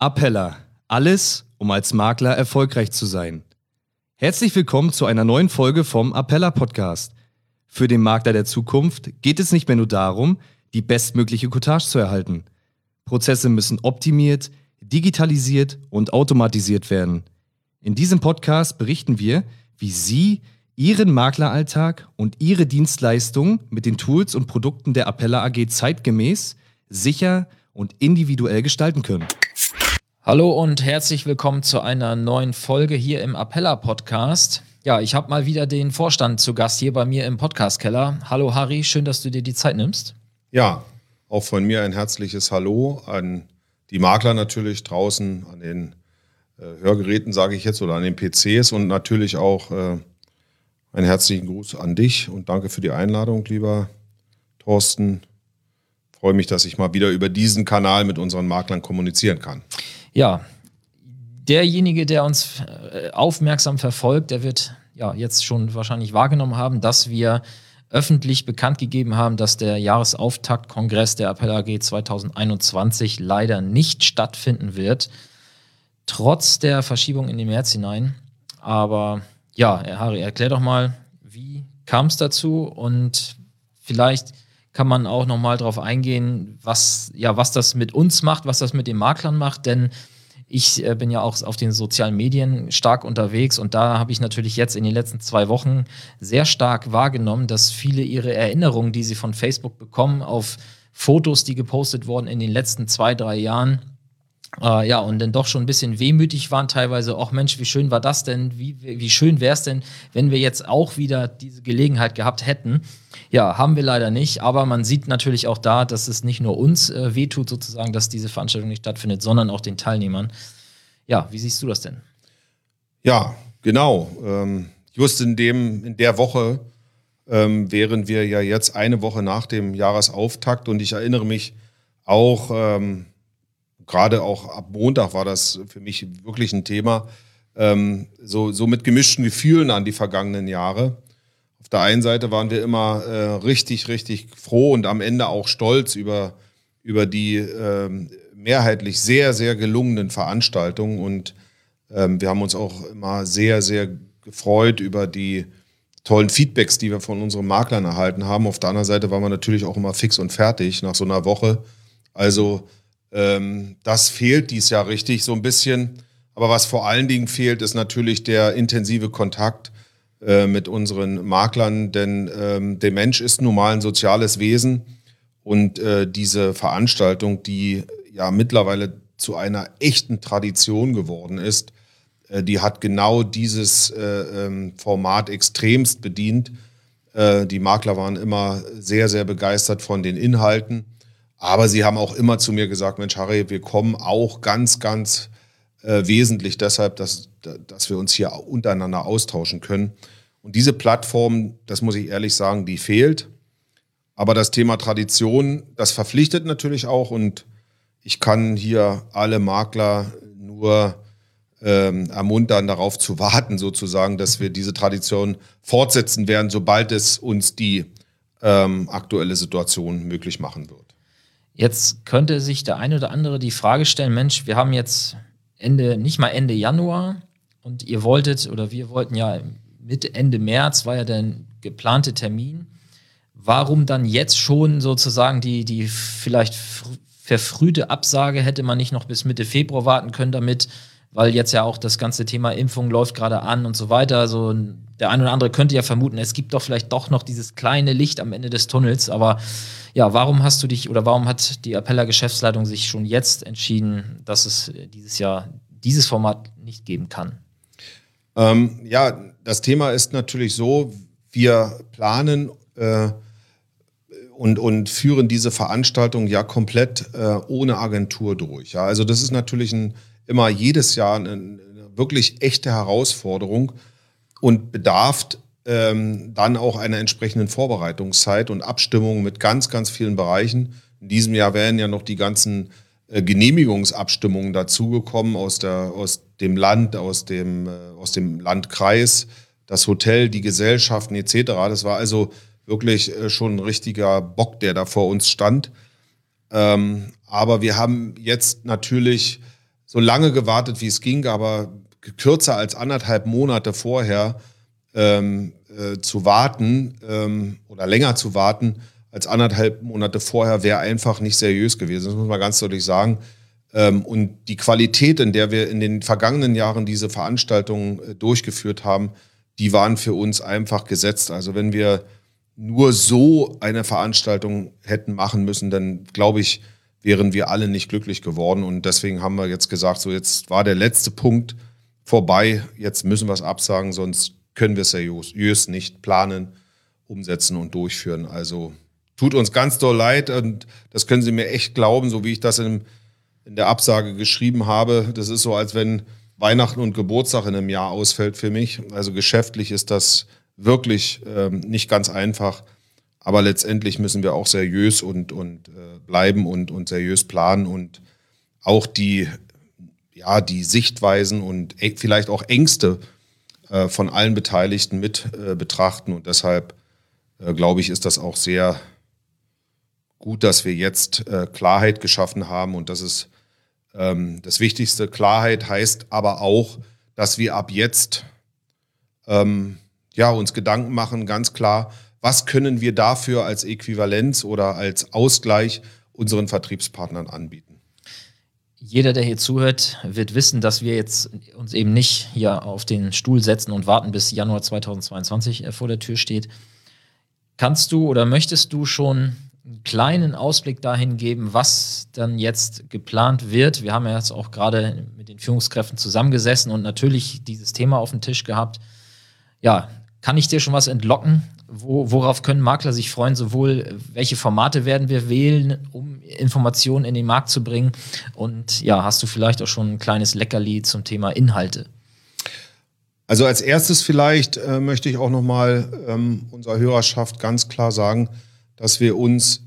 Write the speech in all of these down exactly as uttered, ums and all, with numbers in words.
Appella. Alles, um als Makler erfolgreich zu sein. Herzlich willkommen zu einer neuen Folge vom Appella Podcast. Für den Makler der Zukunft geht es nicht mehr nur darum, die bestmögliche Cottage zu erhalten. Prozesse müssen optimiert, digitalisiert und automatisiert werden. In diesem Podcast berichten wir, wie Sie Ihren Makleralltag und Ihre Dienstleistungen mit den Tools und Produkten der Appella A G zeitgemäß, sicher und individuell gestalten können. Hallo und herzlich willkommen zu einer neuen Folge hier im Appella Podcast. Ja, ich habe mal wieder den Vorstand zu Gast hier bei mir im Podcastkeller. Hallo Harry, schön, dass du dir die Zeit nimmst. Ja, auch von mir ein herzliches Hallo an die Makler natürlich draußen, an den äh, Hörgeräten, sage ich jetzt, oder an den P Cs und natürlich auch äh, einen herzlichen Gruß an dich und danke für die Einladung, lieber Thorsten. Ich freue mich, dass ich mal wieder über diesen Kanal mit unseren Maklern kommunizieren kann. Ja, derjenige, der uns äh, aufmerksam verfolgt, der wird ja jetzt schon wahrscheinlich wahrgenommen haben, dass wir öffentlich bekannt gegeben haben, dass der Jahresauftaktkongress der Appella A G zwanzig einundzwanzig leider nicht stattfinden wird, trotz der Verschiebung in den März hinein. Aber ja, Harry, erklär doch mal, wie kam es dazu und vielleicht kann man auch nochmal drauf eingehen, was, ja, was das mit uns macht, was das mit den Maklern macht, denn ich äh, bin ja auch auf den sozialen Medien stark unterwegs und da habe ich natürlich jetzt in den letzten zwei Wochen sehr stark wahrgenommen, dass viele ihre Erinnerungen, die sie von Facebook bekommen, auf Fotos, die gepostet wurden in den letzten zwei, drei Jahren, äh, ja, und dann doch schon ein bisschen wehmütig waren teilweise. Ach Mensch, wie schön war das denn? Wie, wie schön wäre es denn, wenn wir jetzt auch wieder diese Gelegenheit gehabt hätten? Ja, haben wir leider nicht, aber man sieht natürlich auch da, dass es nicht nur uns äh, wehtut sozusagen, dass diese Veranstaltung nicht stattfindet, sondern auch den Teilnehmern. Ja, wie siehst du das denn? Ja, genau. Ähm, just in dem, in der Woche ähm, wären wir ja jetzt eine Woche nach dem Jahresauftakt und ich erinnere mich auch, ähm, gerade auch ab Montag war das für mich wirklich ein Thema, ähm, so, so mit gemischten Gefühlen an die vergangenen Jahre. Auf der einen Seite waren wir immer äh, richtig, richtig froh und am Ende auch stolz über, über die äh, mehrheitlich sehr, sehr gelungenen Veranstaltungen. Und ähm, wir haben uns auch immer sehr, sehr gefreut über die tollen Feedbacks, die wir von unseren Maklern erhalten haben. Auf der anderen Seite waren wir natürlich auch immer fix und fertig nach so einer Woche. Also ähm, das fehlt dieses Jahr richtig so ein bisschen. Aber was vor allen Dingen fehlt, ist natürlich der intensive Kontakt mit unseren Maklern, denn ähm, der Mensch ist nun mal ein soziales Wesen und äh, diese Veranstaltung, die ja mittlerweile zu einer echten Tradition geworden ist, äh, die hat genau dieses äh, ähm, Format extremst bedient. Äh, die Makler waren immer sehr, sehr begeistert von den Inhalten, aber sie haben auch immer zu mir gesagt, Mensch Harry, wir kommen auch ganz, ganz Äh, wesentlich deshalb, dass, dass wir uns hier untereinander austauschen können. Und diese Plattform, das muss ich ehrlich sagen, die fehlt. Aber das Thema Tradition, das verpflichtet natürlich auch. Und ich kann hier alle Makler nur ähm, ermuntern, darauf zu warten, sozusagen, dass wir diese Tradition fortsetzen werden, sobald es uns die ähm, aktuelle Situation möglich machen wird. Jetzt könnte sich der eine oder andere die Frage stellen, Mensch, wir haben jetzt Ende, nicht mal Ende Januar und ihr wolltet oder wir wollten ja Mitte, Ende März war ja der geplante Termin. Warum dann jetzt schon sozusagen die, die vielleicht verfrühte Absage, hätte man nicht noch bis Mitte Februar warten können damit, weil jetzt ja auch das ganze Thema Impfung läuft gerade an und so weiter. Also der eine oder andere könnte ja vermuten, es gibt doch vielleicht doch noch dieses kleine Licht am Ende des Tunnels, aber ja, warum hast du dich oder warum hat die Appella Geschäftsleitung sich schon jetzt entschieden, dass es dieses Jahr dieses Format nicht geben kann? Ähm, ja, das Thema ist natürlich so, wir planen äh, und, und führen diese Veranstaltung ja komplett äh, ohne Agentur durch. Ja? Also das ist natürlich ein, immer jedes Jahr eine, eine wirklich echte Herausforderung und bedarf ähm, dann auch einer entsprechenden Vorbereitungszeit und Abstimmung mit ganz, ganz vielen Bereichen. In diesem Jahr werden ja noch die ganzen äh, Genehmigungsabstimmungen dazugekommen aus, der, aus dem Land, aus dem, äh, aus dem Landkreis, das Hotel, die Gesellschaften et cetera. Das war also wirklich äh, schon ein richtiger Bock, der da vor uns stand. Ähm, aber wir haben jetzt natürlich so lange gewartet, wie es ging, aber kürzer als anderthalb Monate vorher ähm, äh, zu warten ähm, oder länger zu warten als anderthalb Monate vorher wäre einfach nicht seriös gewesen. Das muss man ganz deutlich sagen. Ähm, und die Qualität, in der wir in den vergangenen Jahren diese Veranstaltungen äh, durchgeführt haben, die waren für uns einfach gesetzt. Also wenn wir nur so eine Veranstaltung hätten machen müssen, dann glaube ich, wären wir alle nicht glücklich geworden. Und deswegen haben wir jetzt gesagt, so jetzt war der letzte Punkt vorbei, jetzt müssen wir es absagen, sonst können wir es seriös nicht planen, umsetzen und durchführen. Also tut uns ganz doll leid und das können Sie mir echt glauben, so wie ich das in, in der Absage geschrieben habe. Das ist so, als wenn Weihnachten und Geburtstag in einem Jahr ausfällt für mich. Also geschäftlich ist das wirklich ähm, nicht ganz einfach. Aber letztendlich müssen wir auch seriös und, und äh, bleiben und, und seriös planen und auch die, ja, die Sichtweisen und e- vielleicht auch Ängste äh, von allen Beteiligten mit äh, betrachten. Und deshalb äh, glaube ich, ist das auch sehr gut, dass wir jetzt äh, Klarheit geschaffen haben. Und das ist ähm, das Wichtigste. Klarheit heißt aber auch, dass wir ab jetzt ähm, ja, uns Gedanken machen, ganz klar, was können wir dafür als Äquivalenz oder als Ausgleich unseren Vertriebspartnern anbieten? Jeder, der hier zuhört, wird wissen, dass wir jetzt uns eben nicht hier auf den Stuhl setzen und warten, bis Januar zweitausendzweiundzwanzig vor der Tür steht. Kannst du oder möchtest du schon einen kleinen Ausblick dahin geben, was dann jetzt geplant wird? Wir haben ja jetzt auch gerade mit den Führungskräften zusammengesessen und natürlich dieses Thema auf dem Tisch gehabt. Ja, kann ich dir schon was entlocken? Wo, worauf können Makler sich freuen? Sowohl welche Formate werden wir wählen, um Informationen in den Markt zu bringen? Und ja, hast du vielleicht auch schon ein kleines Leckerli zum Thema Inhalte? Also als erstes vielleicht äh, möchte ich auch nochmal ähm, unserer Hörerschaft ganz klar sagen, dass wir uns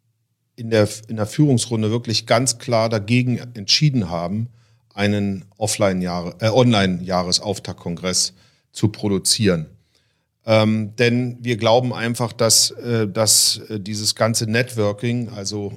in der, in der Führungsrunde wirklich ganz klar dagegen entschieden haben, einen Offline-Jahre, äh, Online-Jahresauftaktkongress zu produzieren. Ähm, denn wir glauben einfach, dass, äh, dass äh, dieses ganze Networking, also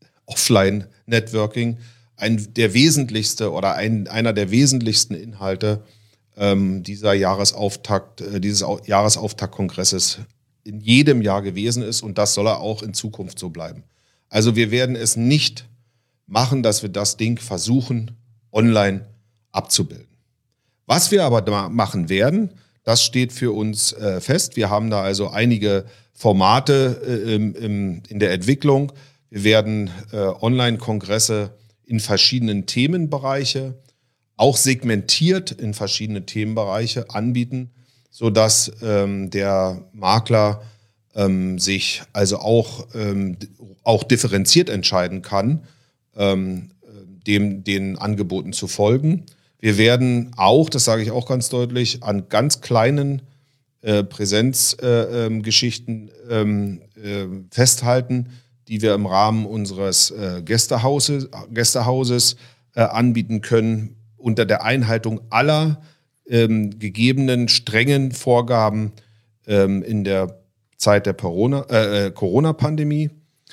Offline-Networking, ein der wesentlichste oder ein, einer der wesentlichsten Inhalte ähm, dieser Jahresauftakt, äh, dieses Au- Jahresauftakt-Kongresses in jedem Jahr gewesen ist und das soll er auch in Zukunft so bleiben. Also wir werden es nicht machen, dass wir das Ding versuchen, online abzubilden. Was wir aber da machen werden, das steht für uns äh, fest. Wir haben da also einige Formate äh, im, im, in der Entwicklung. Wir werden äh, Online-Kongresse in verschiedenen Themenbereiche, auch segmentiert in verschiedene Themenbereiche anbieten, sodass ähm, der Makler ähm, sich also auch, ähm, auch differenziert entscheiden kann, ähm, dem, den Angeboten zu folgen. Wir werden auch, das sage ich auch ganz deutlich, an ganz kleinen äh, Präsenzgeschichten äh, ähm, äh, festhalten, die wir im Rahmen unseres äh, Gästehauses, Gästehauses äh, anbieten können, unter der Einhaltung aller ähm, gegebenen strengen Vorgaben ähm, in der Zeit der Corona, äh, Corona-Pandemie.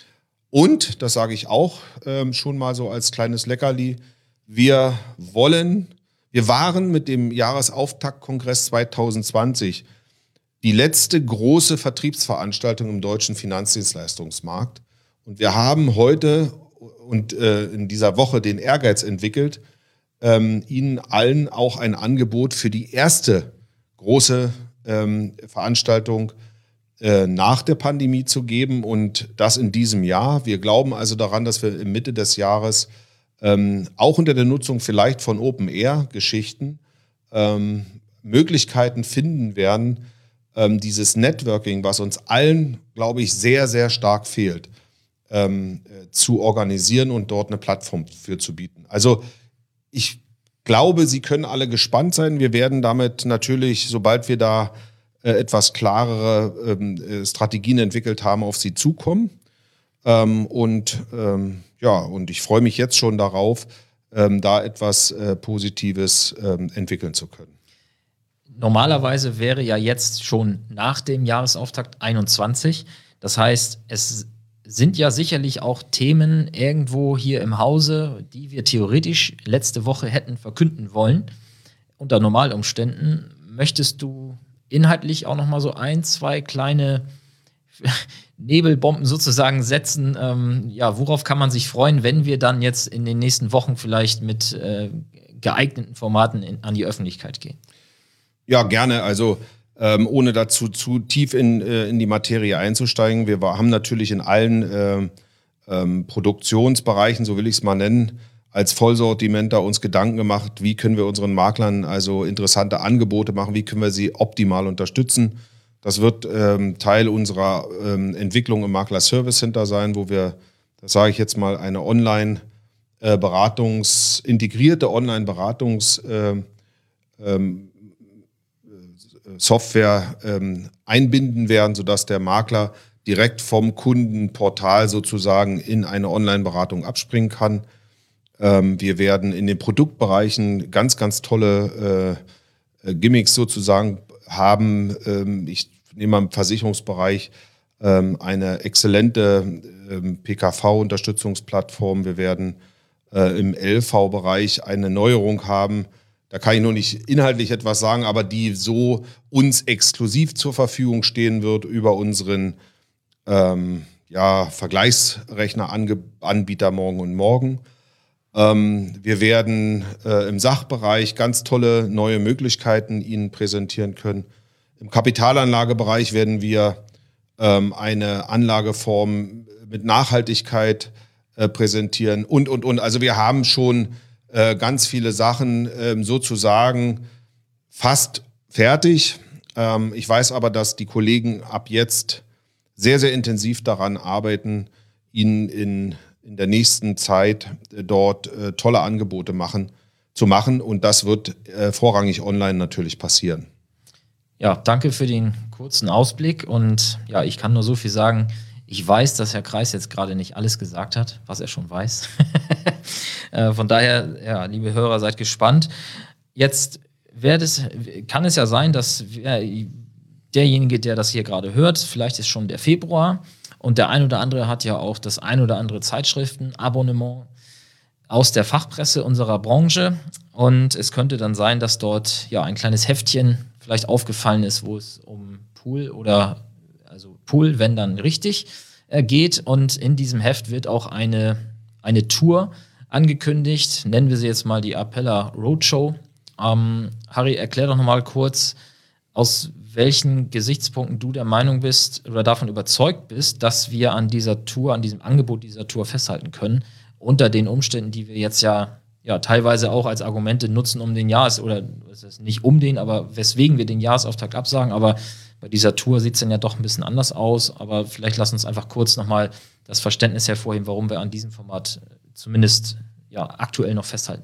Und, das sage ich auch ähm, schon mal so als kleines Leckerli, wir wollen, wir waren mit dem Jahresauftaktkongress zweitausendzwanzig die letzte große Vertriebsveranstaltung im deutschen Finanzdienstleistungsmarkt. Und wir haben heute und äh, in dieser Woche den Ehrgeiz entwickelt, ähm, Ihnen allen auch ein Angebot für die erste große ähm, Veranstaltung äh, nach der Pandemie zu geben und das in diesem Jahr. Wir glauben also daran, dass wir in Mitte des Jahres ähm, auch unter der Nutzung vielleicht von Open-Air-Geschichten ähm, Möglichkeiten finden werden, ähm, dieses Networking, was uns allen, glaube ich, sehr, sehr stark fehlt, ähm, äh, zu organisieren und dort eine Plattform für zu bieten. Also ich glaube, Sie können alle gespannt sein. Wir werden damit natürlich, sobald wir da äh, etwas klarere ähm, äh, Strategien entwickelt haben, auf Sie zukommen. Ähm, und ähm, ja, und ich freue mich jetzt schon darauf, ähm, da etwas äh, Positives ähm, entwickeln zu können. Normalerweise wäre ja jetzt schon nach dem Jahresauftakt einundzwanzig. Das heißt, es sind ja sicherlich auch Themen irgendwo hier im Hause, die wir theoretisch letzte Woche hätten verkünden wollen. Unter Normalumständen. Möchtest du inhaltlich auch noch mal so ein, zwei kleine Nebelbomben sozusagen setzen? Ähm, ja, worauf kann man sich freuen, wenn wir dann jetzt in den nächsten Wochen vielleicht mit äh, geeigneten Formaten in, an die Öffentlichkeit gehen? Ja, gerne. Also ähm, ohne dazu zu tief in, äh, in die Materie einzusteigen. Wir war, haben natürlich in allen äh, ähm, Produktionsbereichen, so will ich es mal nennen, als Vollsortimenter uns Gedanken gemacht, wie können wir unseren Maklern also interessante Angebote machen, wie können wir sie optimal unterstützen. Das wird ähm, Teil unserer ähm, Entwicklung im Makler Service Center sein, wo wir, das sage ich jetzt mal, eine Online-Beratungs, äh, integrierte Online-Beratungs- äh, ähm, Software ähm, einbinden werden, sodass der Makler direkt vom Kundenportal sozusagen in eine Online-Beratung abspringen kann. Ähm, wir werden in den Produktbereichen ganz, ganz tolle äh, Gimmicks sozusagen haben. Ähm, ich nehme mal im Versicherungsbereich ähm, eine exzellente ähm, P K V-Unterstützungsplattform. Wir werden äh, im L V-Bereich eine Neuerung haben. Da kann ich noch nicht inhaltlich etwas sagen, aber die so uns exklusiv zur Verfügung stehen wird über unseren ähm, ja, Vergleichsrechner-Anbieter Morgen und Morgen. Ähm, wir werden äh, im Sachbereich ganz tolle neue Möglichkeiten Ihnen präsentieren können. Im Kapitalanlagebereich werden wir ähm, eine Anlageform mit Nachhaltigkeit äh, präsentieren und, und, und. Also wir haben schon äh, ganz viele Sachen äh, sozusagen fast fertig. Ähm, ich weiß aber, dass die Kollegen ab jetzt sehr, sehr intensiv daran arbeiten, Ihnen in in der nächsten Zeit äh, dort äh, tolle Angebote machen, zu machen. Und das wird äh, vorrangig online natürlich passieren. Ja, danke für den kurzen Ausblick. Und ja, ich kann nur so viel sagen. Ich weiß, dass Herr Kreis jetzt gerade nicht alles gesagt hat, was er schon weiß. äh, von daher, ja, liebe Hörer, seid gespannt. Jetzt wird es, kann es ja sein, dass äh, derjenige, der das hier gerade hört, vielleicht ist schon der Februar. Und der ein oder andere hat ja auch das ein oder andere Zeitschriftenabonnement aus der Fachpresse unserer Branche. Und es könnte dann sein, dass dort ja ein kleines Heftchen vielleicht aufgefallen ist, wo es um Pool oder, also Pool, wenn dann richtig, äh, geht. Und in diesem Heft wird auch eine, eine Tour angekündigt. Nennen wir sie jetzt mal die Apella Roadshow. Ähm, Harry, erklär doch nochmal kurz, aus welchen Gesichtspunkten du der Meinung bist oder davon überzeugt bist, dass wir an dieser Tour, an diesem Angebot dieser Tour festhalten können, unter den Umständen, die wir jetzt ja, ja teilweise auch als Argumente nutzen, um den Jahres- oder nicht um den, aber weswegen wir den Jahresauftakt absagen, aber bei dieser Tour sieht es dann ja doch ein bisschen anders aus, aber vielleicht lass uns einfach kurz nochmal das Verständnis hervorheben, warum wir an diesem Format zumindest ja aktuell noch festhalten.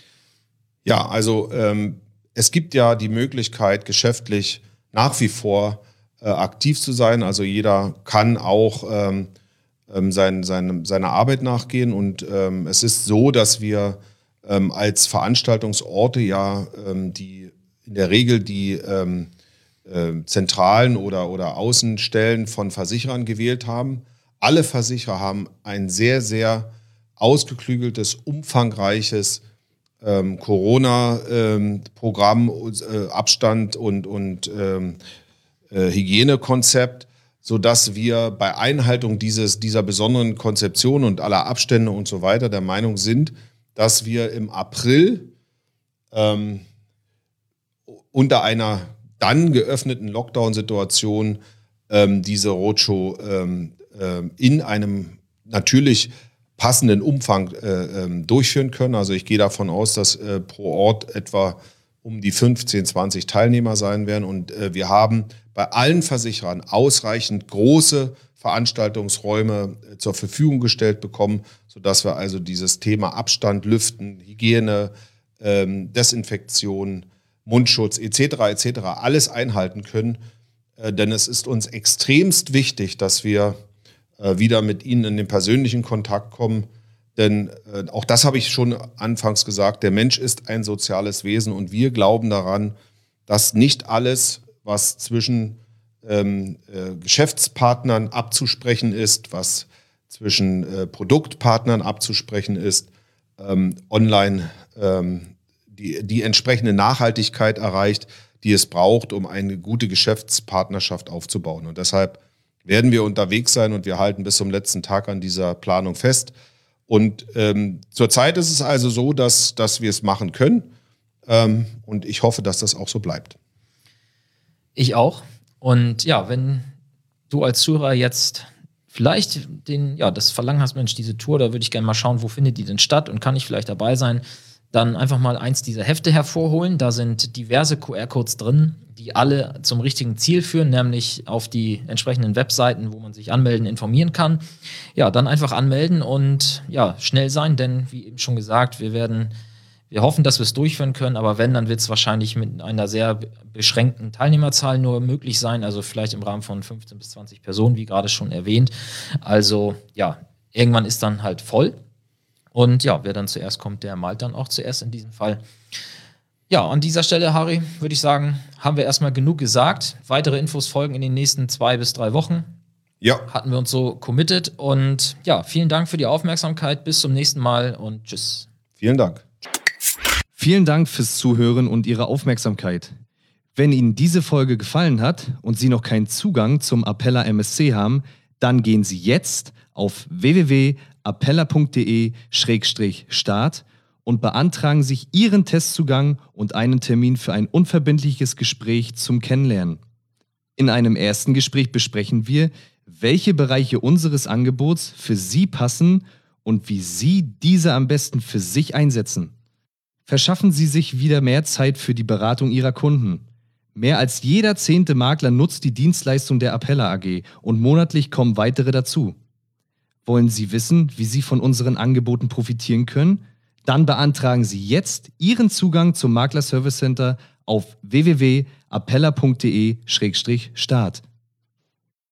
Ja, also ähm, es gibt ja die Möglichkeit, geschäftlich nach wie vor äh, aktiv zu sein. Also jeder kann auch ähm, sein, sein, seiner Arbeit nachgehen. Und ähm, es ist so, dass wir ähm, als Veranstaltungsorte ja ähm, die in der Regel die ähm, äh, Zentralen oder, oder Außenstellen von Versicherern gewählt haben. Alle Versicherer haben ein sehr, sehr ausgeklügeltes, umfangreiches Ähm, Corona-Programm, ähm, äh, Abstand und, und ähm, äh, Hygienekonzept, sodass wir bei Einhaltung dieses, dieser besonderen Konzeption und aller Abstände und so weiter der Meinung sind, dass wir im April ähm, unter einer dann geöffneten Lockdown-Situation ähm, diese Roadshow ähm, äh, in einem natürlich passenden Umfang äh, ähm, durchführen können. Also ich gehe davon aus, dass äh, pro Ort etwa um die fünfzehn, zwanzig Teilnehmer sein werden. Und äh, wir haben bei allen Versicherern ausreichend große Veranstaltungsräume äh, zur Verfügung gestellt bekommen, sodass wir also dieses Thema Abstand, Lüften, Hygiene, ähm, Desinfektion, Mundschutz et cetera et cetera alles einhalten können. Äh, denn es ist uns extremst wichtig, dass wir wieder mit Ihnen in den persönlichen Kontakt kommen. Denn äh, auch das habe ich schon anfangs gesagt, der Mensch ist ein soziales Wesen und wir glauben daran, dass nicht alles, was zwischen ähm, äh, Geschäftspartnern abzusprechen ist, was zwischen äh, Produktpartnern abzusprechen ist, ähm, online ähm, die, die entsprechende Nachhaltigkeit erreicht, die es braucht, um eine gute Geschäftspartnerschaft aufzubauen. Und deshalb werden wir unterwegs sein und wir halten bis zum letzten Tag an dieser Planung fest. Und ähm, zurzeit ist es also so, dass, dass wir es machen können. Ähm, und ich hoffe, dass das auch so bleibt. Ich auch. Und ja, wenn du als Zuhörer jetzt vielleicht den, ja, das Verlangen hast, Mensch, diese Tour, da würde ich gerne mal schauen, wo findet die denn statt und kann ich vielleicht dabei sein, dann einfach mal eins dieser Hefte hervorholen. Da sind diverse Q R-Codes drin, die alle zum richtigen Ziel führen, nämlich auf die entsprechenden Webseiten, wo man sich anmelden, informieren kann. Ja, dann einfach anmelden und ja, schnell sein, denn wie eben schon gesagt, wir werden, wir hoffen, dass wir es durchführen können, aber wenn, dann wird es wahrscheinlich mit einer sehr beschränkten Teilnehmerzahl nur möglich sein, also vielleicht im Rahmen von fünfzehn bis zwanzig Personen, wie gerade schon erwähnt. Also ja, irgendwann ist dann halt voll. Und ja, wer dann zuerst kommt, der malt dann auch zuerst in diesem Fall. Ja, an dieser Stelle, Harry, würde ich sagen, haben wir erstmal genug gesagt. Weitere Infos folgen in den nächsten zwei bis drei Wochen. Ja. Hatten wir uns so committed. Und ja, vielen Dank für die Aufmerksamkeit. Bis zum nächsten Mal und tschüss. Vielen Dank. Vielen Dank fürs Zuhören und Ihre Aufmerksamkeit. Wenn Ihnen diese Folge gefallen hat und Sie noch keinen Zugang zum Apella M S C haben, dann gehen Sie jetzt auf w w w punkt apella punkt de Schrägstrich start und beantragen sich Ihren Testzugang und einen Termin für ein unverbindliches Gespräch zum Kennenlernen. In einem ersten Gespräch besprechen wir, welche Bereiche unseres Angebots für Sie passen und wie Sie diese am besten für sich einsetzen. Verschaffen Sie sich wieder mehr Zeit für die Beratung Ihrer Kunden. Mehr als jeder zehnte Makler nutzt die Dienstleistung der Apella A G und monatlich kommen weitere dazu. Wollen Sie wissen, wie Sie von unseren Angeboten profitieren können? Dann beantragen Sie jetzt Ihren Zugang zum Makler Service Center auf w w w punkt apella punkt de Schrägstrich start.